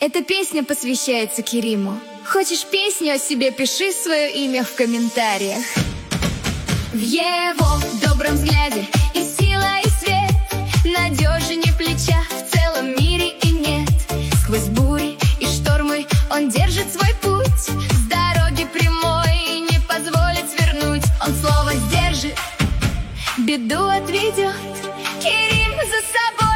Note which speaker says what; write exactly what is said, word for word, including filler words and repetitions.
Speaker 1: Эта песня посвящается Кериму. Хочешь песню о себе, пиши свое имя в комментариях. В его добром взгляде и сила, и свет, надежнее плеча в целом мире и нет. Сквозь бури и штормы он держит свой путь, с дороги прямой не позволит свернуть. Он слово сдержит, беду отведет, Керим за собой.